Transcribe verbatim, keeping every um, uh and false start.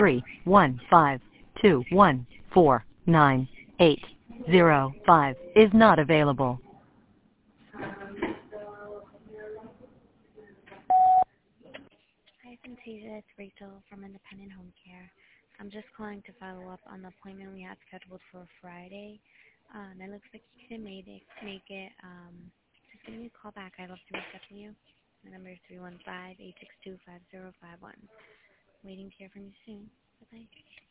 three one five two one four nine eight zero five is not available. Hi, Fantasia. It's Rachel from Independent Home Care. I'm just calling to follow up on the appointment we had scheduled for Friday. Um, it looks like you couldn't make it. Make it. Um, just give me a call back. I'd love to reschedule you. My number is three one five, eight six two, five zero five one. Waiting to hear from you soon. Bye-bye.